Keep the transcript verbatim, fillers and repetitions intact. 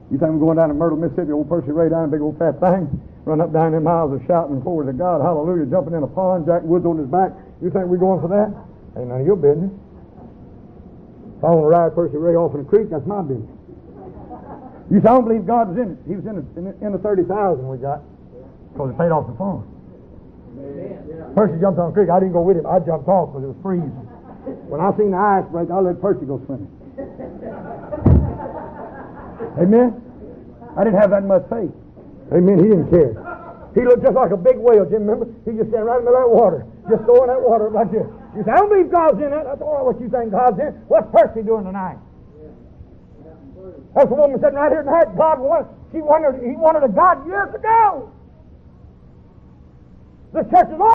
You think we're going down to Myrtle, Mississippi, old Percy Ray down, big old fat thing, run up down there miles of shouting glory to God, hallelujah, jumping in a pond, Jack Woods on his back. You think we're going for that? Ain't none of your business. If I want to ride Percy Ray off in the creek, that's my business. You say, I don't believe God was in it. He was in the, in the, in the thirty thousand we got, because it paid off the farm. Percy jumped on the creek. I didn't go with him. I jumped off because it was freezing. When I seen the ice break, I let Percy go swimming. Amen? I didn't have that much faith. Amen? He didn't care. He looked just like a big whale, Jim, remember? He just stand right in the middle of that water, just throwing that water like this. You say, I don't believe God's in that. That's all what you think God's in. What's Percy doing tonight? That's the woman sitting right here tonight. God wanted, she wanted, he wanted a God years ago. The church is all